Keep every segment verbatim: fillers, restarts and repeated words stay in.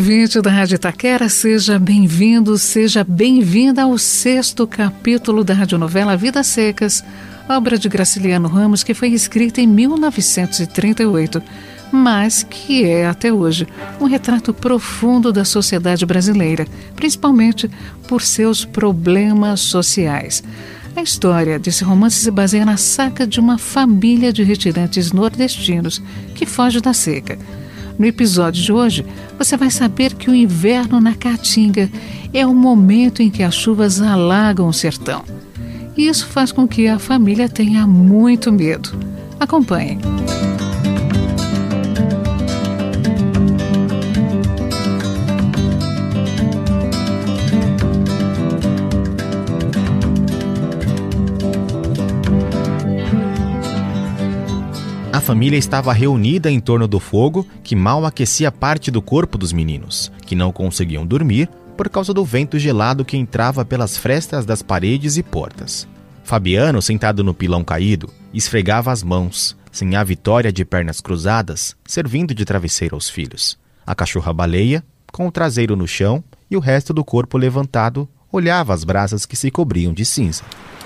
ouvinte da Rádio Itaquera, seja bem-vindo, seja bem-vinda ao sexto capítulo da radionovela Vidas Secas, obra de Graciliano Ramos, que foi escrita em mil novecentos e trinta e oito, mas que é, até hoje, um retrato profundo da sociedade brasileira, principalmente por seus problemas sociais. A história desse romance se baseia na saga de uma família de retirantes nordestinos que foge da seca. No episódio de hoje, você vai saber que o inverno na Caatinga é o momento em que as chuvas alagam o sertão. E isso faz com que a família tenha muito medo. Acompanhe. A família estava reunida em torno do fogo que mal aquecia parte do corpo dos meninos, que não conseguiam dormir por causa do vento gelado que entrava pelas frestas das paredes e portas. Fabiano, sentado no pilão caído, esfregava as mãos, sem a Vitória de pernas cruzadas, servindo de travesseiro aos filhos. A cachorra-baleia, com o traseiro no chão e o resto do corpo levantado, olhava as brasas que se cobriam de cinza.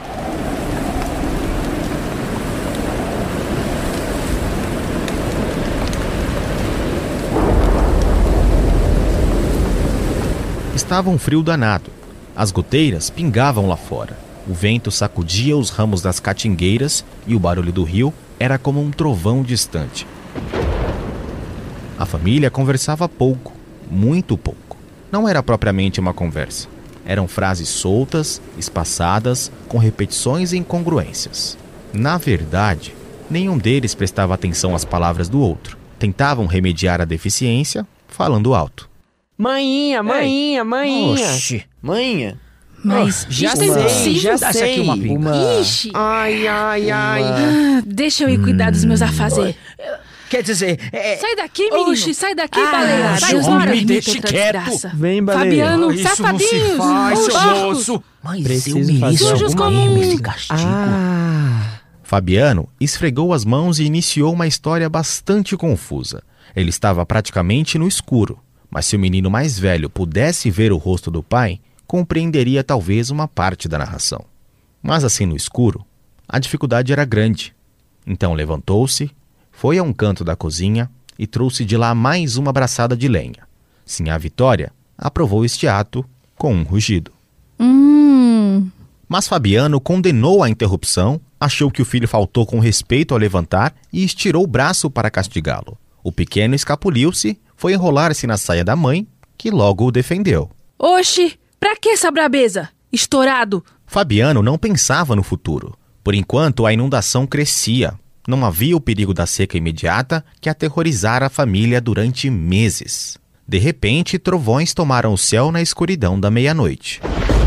Estava um frio danado. As goteiras pingavam lá fora. O vento sacudia os ramos das catingueiras e o barulho do rio era como um trovão distante. A família conversava pouco, muito pouco. Não era propriamente uma conversa. Eram frases soltas, espaçadas, com repetições e incongruências. Na verdade, nenhum deles prestava atenção às palavras do outro. Tentavam remediar a deficiência, falando alto. Mainha, mainha, mainha. Oxi, mainha. Mas já isso é sei, impossível. já Dá-se sei. aqui uma pinga. Uma... Ixi. Ai, ai, ai. Ah, deixa eu ir cuidar dos meus afazeres. Quer dizer, é... Sai daqui, menino. Oxi, sai daqui, Ah, baleia. Sai Deus embora. me deixe Outra quieto. desgraça. Vem, baleia. Fabiano, Isso não se safadinhos. faz, seu Porcos. moço. Mas Preciso eu mereço fazer Sujos alguma como um- esse castigo. Ah, Fabiano esfregou as mãos e iniciou uma história bastante confusa. Ele estava praticamente no escuro, mas se o menino mais velho pudesse ver o rosto do pai, compreenderia talvez uma parte da narração. Mas assim no escuro, a dificuldade era grande. Então levantou-se, foi a um canto da cozinha e trouxe de lá mais uma braçada de lenha. Sinhá Vitória aprovou este ato com um rugido. Hum... Mas Fabiano condenou a interrupção, achou que o filho faltou com respeito ao levantar e estirou o braço para castigá-lo. O pequeno escapuliu-se, foi enrolar-se na saia da mãe, que logo o defendeu. Oxi, pra que essa brabeza? Estourado. Fabiano não pensava no futuro. Por enquanto, a inundação crescia. Não havia o perigo da seca imediata que aterrorizara a família durante meses. De repente, trovões tomaram o céu na escuridão da meia-noite.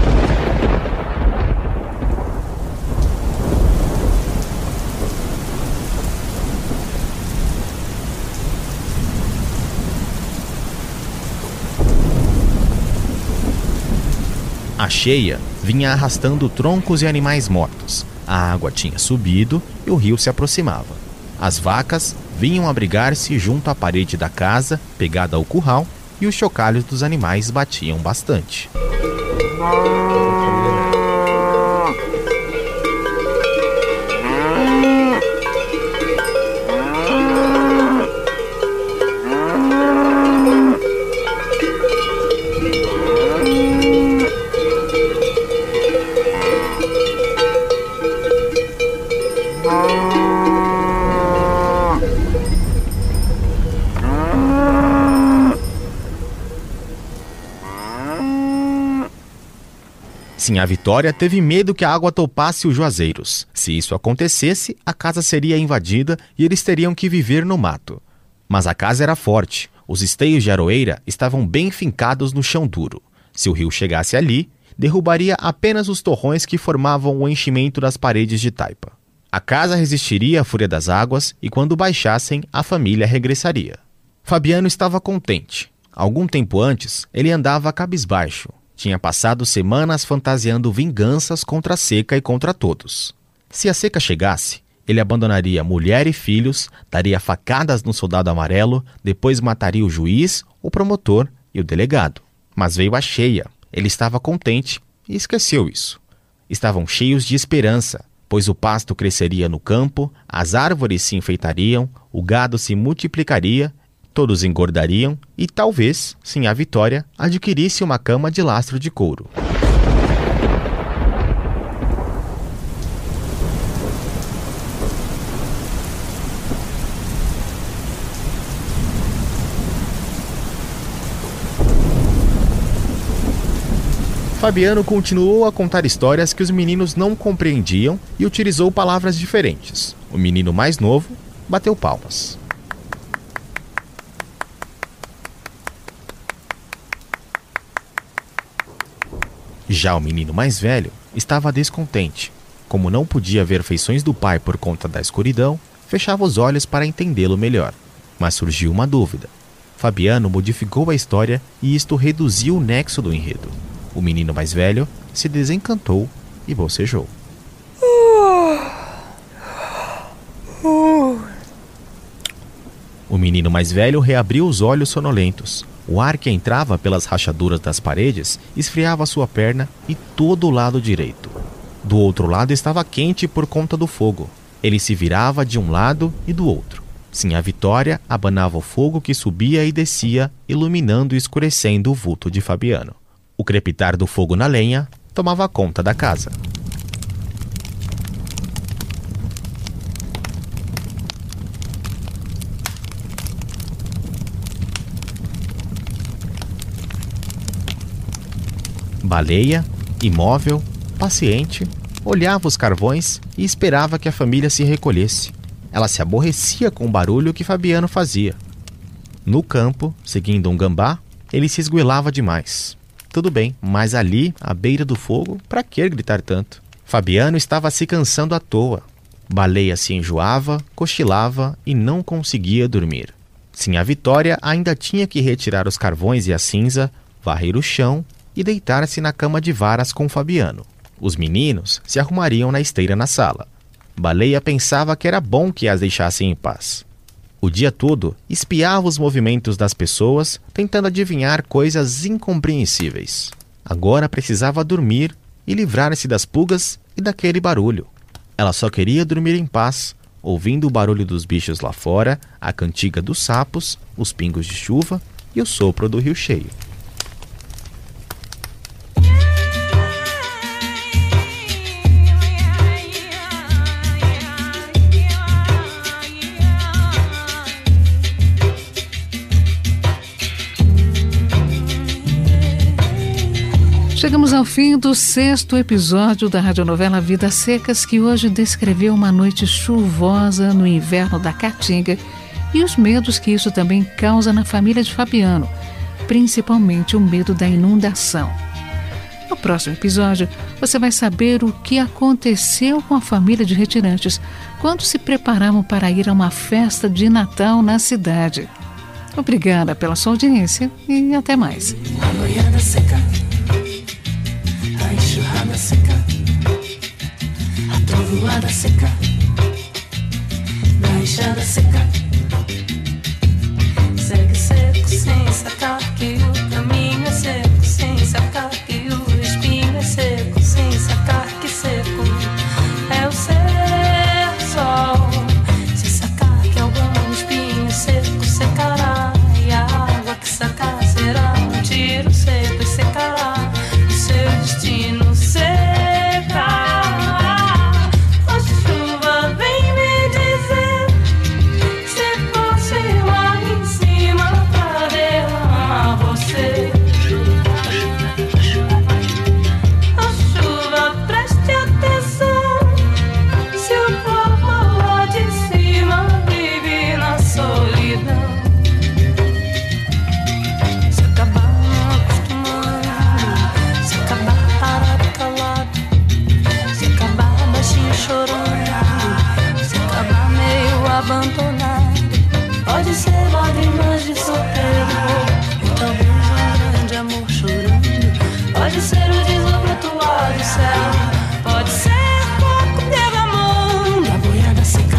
A cheia vinha arrastando troncos e animais mortos. A água tinha subido e o rio se aproximava. As vacas vinham abrigar-se junto à parede da casa, pegada ao curral, e os chocalhos dos animais batiam bastante. Sinhá Vitória teve medo que a água topasse os juazeiros. Se isso acontecesse, a casa seria invadida e eles teriam que viver no mato. Mas a casa era forte. Os esteios de aroeira estavam bem fincados no chão duro. Se o rio chegasse ali, derrubaria apenas os torrões que formavam o enchimento das paredes de taipa. A casa resistiria à fúria das águas e quando baixassem, a família regressaria. Fabiano estava contente. Algum tempo antes, ele andava cabisbaixo. Tinha passado semanas fantasiando vinganças contra a seca e contra todos. Se a seca chegasse, ele abandonaria mulher e filhos, daria facadas no soldado amarelo, depois mataria o juiz, o promotor e o delegado. Mas veio a cheia. Ele estava contente e esqueceu isso. Estavam cheios de esperança, pois o pasto cresceria no campo, as árvores se enfeitariam, o gado se multiplicaria, todos engordariam e talvez, Sinhá Vitória, adquirisse uma cama de lastro de couro. Fabiano continuou a contar histórias que os meninos não compreendiam e utilizou palavras diferentes. O menino mais novo bateu palmas. Já o menino mais velho estava descontente. Como não podia ver feições do pai por conta da escuridão, fechava os olhos para entendê-lo melhor. Mas surgiu uma dúvida. Fabiano modificou a história e isto reduziu o nexo do enredo. O menino mais velho se desencantou e bocejou. O menino mais velho reabriu os olhos sonolentos. O ar que entrava pelas rachaduras das paredes esfriava sua perna e todo o lado direito. Do outro lado estava quente por conta do fogo. Ele se virava de um lado e do outro. Sinhá Vitória abanava o fogo que subia e descia, iluminando e escurecendo o vulto de Fabiano. O crepitar do fogo na lenha tomava conta da casa. Baleia, imóvel, paciente, olhava os carvões e esperava que a família se recolhesse. Ela se aborrecia com o barulho que Fabiano fazia. No campo, seguindo um gambá, ele se esgoelava demais. Tudo bem, mas ali, à beira do fogo, para que gritar tanto? Fabiano estava se cansando à toa. Baleia se enjoava, cochilava e não conseguia dormir. Sinhá Vitória ainda tinha que retirar os carvões e a cinza, varrer o chão e deitar-se na cama de varas com Fabiano. Os meninos se arrumariam na esteira na sala. Baleia pensava que era bom que as deixassem em paz. O dia todo, espiava os movimentos das pessoas, tentando adivinhar coisas incompreensíveis. Agora precisava dormir e livrar-se das pulgas e daquele barulho. Ela só queria dormir em paz, ouvindo o barulho dos bichos lá fora, a cantiga dos sapos, os pingos de chuva e o sopro do rio cheio. Chegamos ao fim do sexto episódio da radionovela Vidas Secas, que hoje descreveu uma noite chuvosa no inverno da Caatinga e os medos que isso também causa na família de Fabiano, principalmente o medo da inundação. No próximo episódio, você vai saber o que aconteceu com a família de retirantes quando se preparavam para ir a uma festa de Natal na cidade. Obrigada pela sua audiência e até mais. Enxurrada seca, a trovoada seca, na enxada seca. Segue seco sem sacar que o caminho é seco, sem sacar que o espinho é seco, sem sacar que seco é o ser sol. Se sacar que algum espinho seco secará, e a água que sacar será um tiro seco e secará o seu destino. Pode ser lágrimas de solteiro, ou talvez um grande amor chorando. Pode ser o desopletuar do céu, pode ser coco derramando. Na boiada seca,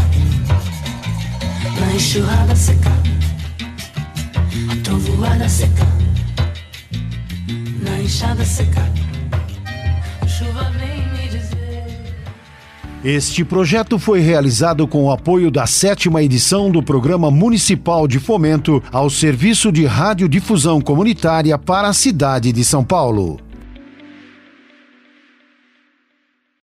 na enxurrada seca, a trovoada seca. enxada secar. Chuva vem me dizer. Este projeto foi realizado com o apoio da sétima edição do Programa Municipal de Fomento ao Serviço de Radiodifusão Comunitária para a cidade de São Paulo.